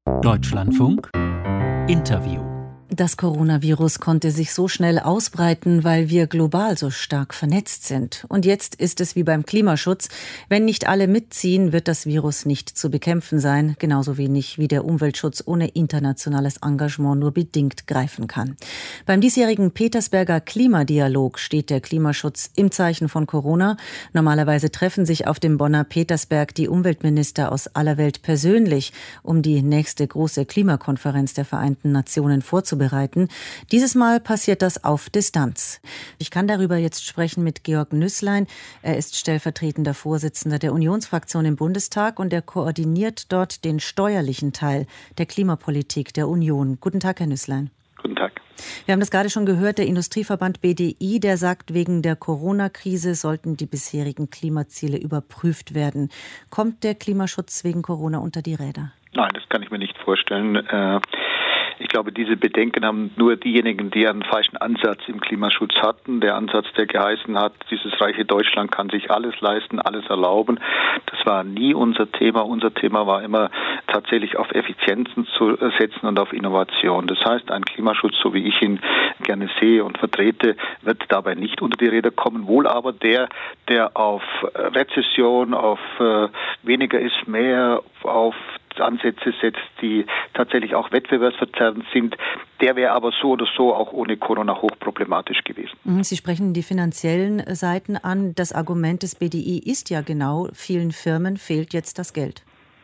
Deutschlandfunk Interview. Das Coronavirus konnte sich so schnell ausbreiten, weil wir global so stark vernetzt sind. Und jetzt ist es wie beim Klimaschutz. Wenn nicht alle mitziehen, wird das Virus nicht zu bekämpfen sein. Genauso wenig wie der Umweltschutz ohne internationales Engagement nur bedingt greifen kann. Beim diesjährigen Petersberger Klimadialog steht der Klimaschutz im Zeichen von Corona. Normalerweise treffen sich auf dem Bonner Petersberg die Umweltminister aus aller Welt persönlich, um die nächste große Klimakonferenz der Vereinten Nationen vorzubereiten. Dieses Mal passiert das auf Distanz. Ich kann darüber jetzt sprechen mit Georg Nüßlein. Er ist stellvertretender Vorsitzender der Unionsfraktion im Bundestag und er koordiniert dort den steuerlichen Teil der Klimapolitik der Union. Guten Tag, Herr Nüßlein. Guten Tag. Wir haben das gerade schon gehört, der Industrieverband BDI, der sagt, wegen der Corona-Krise sollten die bisherigen Klimaziele überprüft werden. Kommt der Klimaschutz wegen Corona unter die Räder? Nein, das kann ich mir nicht vorstellen. Ich glaube, diese Bedenken haben nur diejenigen, die einen falschen Ansatz im Klimaschutz hatten. Der Ansatz, der geheißen hat, dieses reiche Deutschland kann sich alles leisten, alles erlauben. Das war nie unser Thema. Unser Thema war immer tatsächlich auf Effizienzen zu setzen und auf Innovation. Das heißt, ein Klimaschutz, so wie ich ihn gerne sehe und vertrete, wird dabei nicht unter die Räder kommen. Wohl aber der auf Rezession, auf weniger ist mehr, auf Ansätze setzt, die tatsächlich auch wettbewerbsverzerrend sind, der wäre aber so oder so auch ohne Corona hochproblematisch gewesen. Sie sprechen die finanziellen Seiten an. Das Argument des BDI ist ja genau, vielen Firmen fehlt jetzt das Geld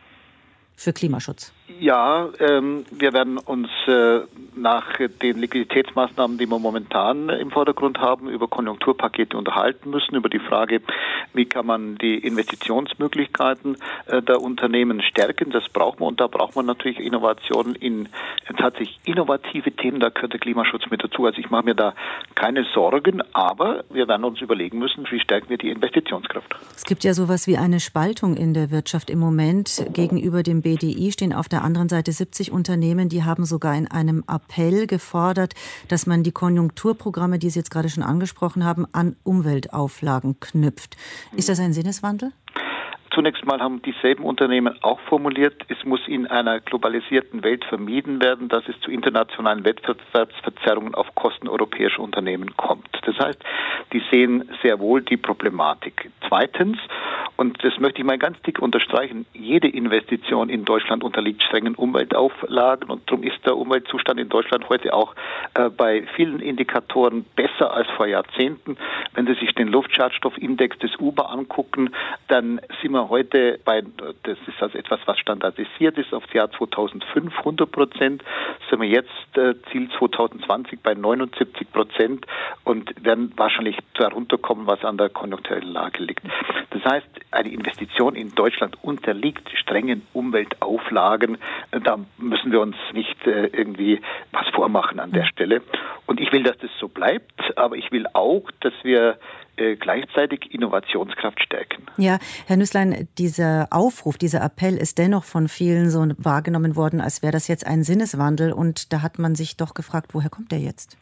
für Klimaschutz. Ja, wir werden uns nach den Liquiditätsmaßnahmen, die wir momentan im Vordergrund haben, über Konjunkturpakete unterhalten müssen, über die Frage, wie kann man die Investitionsmöglichkeiten der Unternehmen stärken. Das braucht man und da braucht man natürlich Innovationen in tatsächlich innovative Themen, da gehört der Klimaschutz mit dazu. Also ich mache mir da keine Sorgen, aber wir werden uns überlegen müssen, wie stärken wir die Investitionskraft. Es gibt ja sowas wie eine Spaltung in der Wirtschaft im Moment. Gegenüber dem BDI stehen auf der anderen Seite 70 Unternehmen, die haben sogar in einem Appell gefordert, dass man die Konjunkturprogramme, die Sie jetzt gerade schon angesprochen haben, an Umweltauflagen knüpft. Ist das ein Sinneswandel? Zunächst mal haben dieselben Unternehmen auch formuliert, es muss in einer globalisierten Welt vermieden werden, dass es zu internationalen Wettbewerbsverzerrungen auf Kosten europäischer Unternehmen kommt. Das heißt, die sehen sehr wohl die Problematik. Zweitens, und das möchte ich mal ganz dick unterstreichen, jede Investition in Deutschland unterliegt strengen Umweltauflagen und darum ist der Umweltzustand in Deutschland heute auch bei vielen Indikatoren besser als vor Jahrzehnten. Wenn Sie sich den Luftschadstoffindex des UBA angucken, dann sind wir heute das ist also etwas, was standardisiert ist, auf das Jahr 2005 100%, sind wir jetzt Ziel 2020 bei 79% und werden wahrscheinlich darunter kommen, was an der konjunkturellen Lage liegt. Das heißt, eine Investition in Deutschland unterliegt strengen Umweltauflagen. Da müssen wir uns nicht irgendwie was vormachen an der Stelle. Und ich will, dass das so bleibt, aber ich will auch, dass wir gleichzeitig Innovationskraft stärken. Ja, Herr Nüßlein, dieser Aufruf, dieser Appell ist dennoch von vielen so wahrgenommen worden, als wäre das jetzt ein Sinneswandel. Und da hat man sich doch gefragt, woher kommt der jetzt?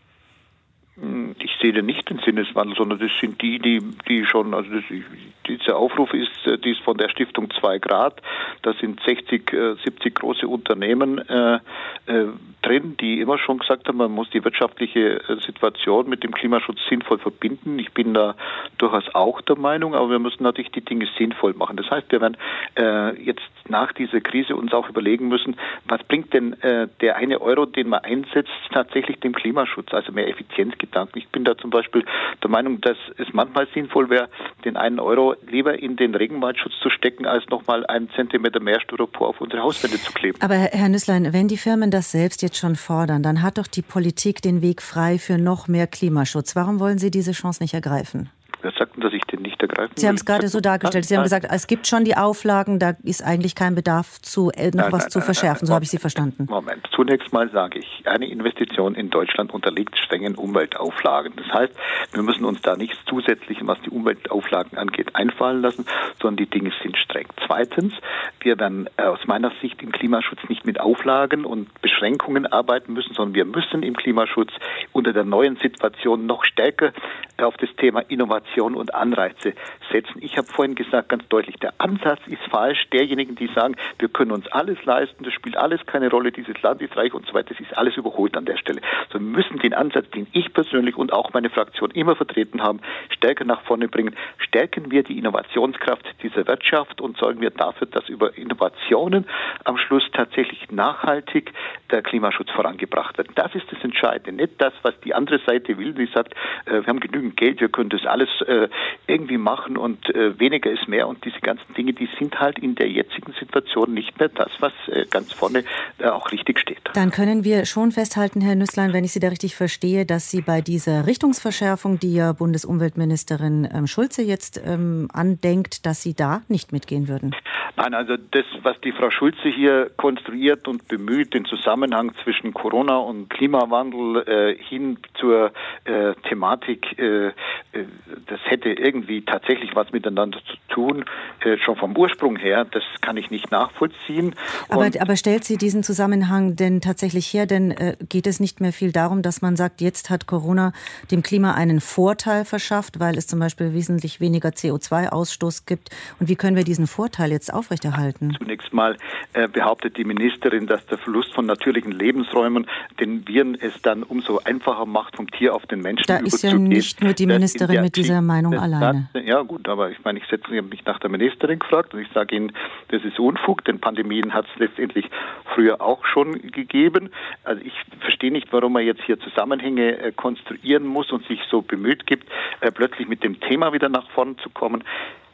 Ich sehe nicht den Sinneswandel, sondern das sind die schon, also dieser Aufruf ist von der Stiftung 2 Grad. Da sind 60, 70 große Unternehmen drin, die immer schon gesagt haben, man muss die wirtschaftliche Situation mit dem Klimaschutz sinnvoll verbinden. Ich bin da durchaus auch der Meinung, aber wir müssen natürlich die Dinge sinnvoll machen. Das heißt, wir werden jetzt nach dieser Krise uns auch überlegen müssen, was bringt denn der eine Euro, den man einsetzt, tatsächlich dem Klimaschutz, also mehr Effizienzgedanken. Ich bin da zum Beispiel der Meinung, dass es manchmal sinnvoll wäre, den einen Euro lieber in den Regenwaldschutz zu stecken, als nochmal einen Zentimeter mehr Styropor auf unsere Hauswände zu kleben. Aber Herr Nüßlein, wenn die Firmen das selbst jetzt schon fordern, dann hat doch die Politik den Weg frei für noch mehr Klimaschutz. Warum wollen Sie diese Chance nicht ergreifen? Wer sagt denn, dass ich den nicht ergreifen will? Sie haben es gerade so dargestellt. Sie haben gesagt, es gibt schon die Auflagen, da ist eigentlich kein Bedarf, noch was zu verschärfen. So habe ich Sie verstanden. Moment. Zunächst mal sage ich, eine Investition in Deutschland unterliegt strengen Umweltauflagen. Das heißt, wir müssen uns da nichts Zusätzliches, was die Umweltauflagen angeht, einfallen lassen, sondern die Dinge sind streng. Zweitens, wir werden aus meiner Sicht im Klimaschutz nicht mit Auflagen und Beschränkungen arbeiten müssen, sondern wir müssen im Klimaschutz unter der neuen Situation noch stärker auf das Thema Innovation und Anreize setzen. Ich habe vorhin gesagt, ganz deutlich, der Ansatz ist falsch. Derjenigen, die sagen, wir können uns alles leisten, das spielt alles keine Rolle, dieses Land ist reich und so weiter, das ist alles überholt an der Stelle. So, wir müssen den Ansatz, den ich persönlich und auch meine Fraktion immer vertreten haben, stärker nach vorne bringen. Stärken wir die Innovationskraft dieser Wirtschaft und sorgen wir dafür, dass über Innovationen am Schluss tatsächlich nachhaltig der Klimaschutz vorangebracht wird. Das ist das Entscheidende, nicht das, was die andere Seite will, die sagt, wir haben genügend Geld, wir können das alles irgendwie machen und weniger ist mehr und diese ganzen Dinge, die sind halt in der jetzigen Situation nicht mehr das, was ganz vorne auch richtig steht. Dann können wir schon festhalten, Herr Nüßlein, wenn ich Sie da richtig verstehe, dass Sie bei dieser Richtungsverschärfung, die ja Bundesumweltministerin Schulze jetzt andenkt, dass Sie da nicht mitgehen würden. Nein, also das, was die Frau Schulze hier konstruiert und bemüht, den Zusammenhang zwischen Corona und Klimawandel hin zur Thematik, das hätte irgendwie tatsächlich was miteinander zu tun, schon vom Ursprung her, das kann ich nicht nachvollziehen. Aber stellt sie diesen Zusammenhang denn tatsächlich her? Denn geht es nicht mehr viel darum, dass man sagt, jetzt hat Corona dem Klima einen Vorteil verschafft, weil es zum Beispiel wesentlich weniger CO2-Ausstoß gibt? Und wie können wir diesen Vorteil jetzt aufrechterhalten? Zunächst mal behauptet die Ministerin, dass der Verlust von natürlichen Lebensräumen den Viren es dann umso einfacher macht, vom Tier auf den Menschen überzugehen. Da ist ja nicht nur die Ministerin mit dieser Meinung alleine. Ja gut, aber ich meine, ich habe mich nach der Ministerin gefragt und ich sage Ihnen, das ist Unfug, denn Pandemien hat es letztendlich früher auch schon gegeben. Also ich verstehe nicht, warum man jetzt hier Zusammenhänge konstruieren muss und sich so bemüht gibt, plötzlich mit dem Thema wieder nach vorn zu kommen.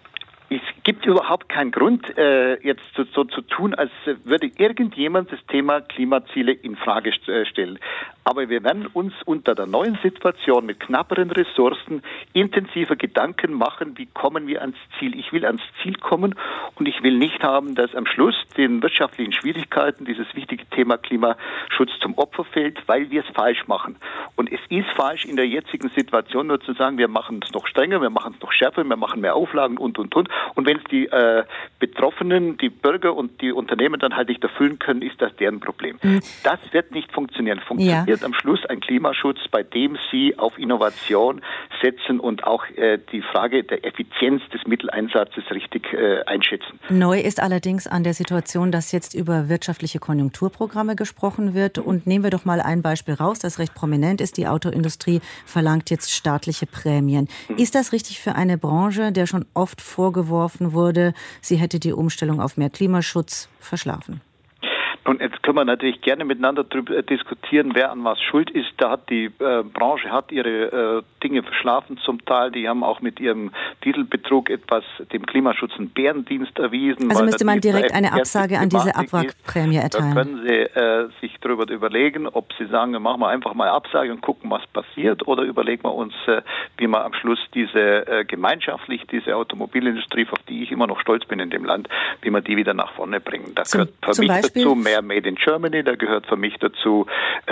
Es gibt überhaupt keinen Grund, jetzt so zu tun, als würde irgendjemand das Thema Klimaziele in Frage stellen. Aber wir werden uns unter der neuen Situation mit knapperen Ressourcen intensiver Gedanken machen, wie kommen wir ans Ziel. Ich will ans Ziel kommen und ich will nicht haben, dass am Schluss den wirtschaftlichen Schwierigkeiten dieses wichtige Thema Klimaschutz zum Opfer fällt, weil wir es falsch machen. Und es ist falsch in der jetzigen Situation nur zu sagen, wir machen es noch strenger, wir machen es noch schärfer, wir machen mehr Auflagen und. Und wenn es die Betroffenen, die Bürger und die Unternehmen dann halt nicht erfüllen können, ist das deren Problem. Das wird nicht funktionieren. Funktioniert am Schluss ein Klimaschutz, bei dem Sie auf Innovation setzen und auch die Frage der Effizienz des Mitteleinsatzes richtig einschätzen. Neu ist allerdings an der Situation, dass jetzt über wirtschaftliche Konjunkturprogramme gesprochen wird. Und nehmen wir doch mal ein Beispiel raus, das recht prominent ist. Die Autoindustrie verlangt jetzt staatliche Prämien. Ist das richtig für eine Branche, der schon oft vorgeworfen wurde, sie hätte die Umstellung auf mehr Klimaschutz verschlafen? Nun, jetzt können wir natürlich gerne miteinander darüber diskutieren, wer an was schuld ist. Da hat die Branche ihre Dinge verschlafen zum Teil. Die haben auch mit ihrem Dieselbetrug etwas dem Klimaschutz einen Bärendienst erwiesen. Also müsste man direkt eine Absage an diese Abwrackprämie erteilen. Da können Sie sich darüber überlegen, ob Sie sagen, machen wir einfach mal Absage und gucken, was passiert, oder überlegen wir uns, wie wir am Schluss gemeinschaftlich diese Automobilindustrie, auf die ich immer noch stolz bin in dem Land, wie wir die wieder nach vorne bringen. Da gehört für mich dazu mehr Made in Germany, da gehört für mich dazu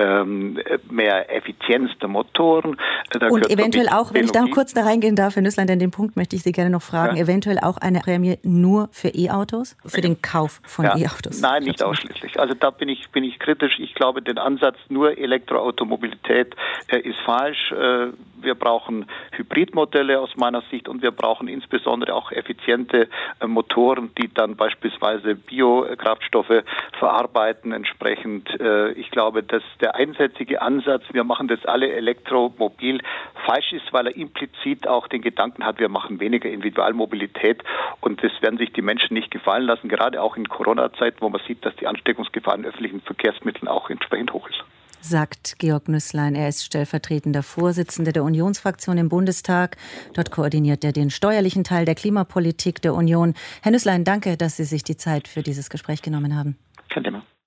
mehr Effizienz der Motoren. Und eventuell auch, wenn ich da kurz da reingehen darf, Herr Nüßlein, denn den Punkt möchte ich Sie gerne noch fragen, eventuell auch eine Prämie nur für E-Autos, für den Kauf von E-Autos? Nein, nicht ausschließlich. Also da bin ich kritisch. Ich glaube, den Ansatz nur Elektroautomobilität ist falsch. Wir brauchen Hybridmodelle aus meiner Sicht und wir brauchen insbesondere auch effiziente Motoren, die dann beispielsweise Biokraftstoffe verarbeiten entsprechend. Ich glaube, dass der einsätzige Ansatz, wir machen das alle elektromobil, falsch ist, weil er implizit auch den Gedanken hat, wir machen weniger Individualmobilität und das werden sich die Menschen nicht gefallen lassen, gerade auch in Corona-Zeiten, wo man sieht, dass die Ansteckungsgefahr in öffentlichen Verkehrsmitteln auch entsprechend hoch ist. Sagt Georg Nüßlein. Er ist stellvertretender Vorsitzender der Unionsfraktion im Bundestag. Dort koordiniert er den steuerlichen Teil der Klimapolitik der Union. Herr Nüßlein, danke, dass Sie sich die Zeit für dieses Gespräch genommen haben. Kein Thema.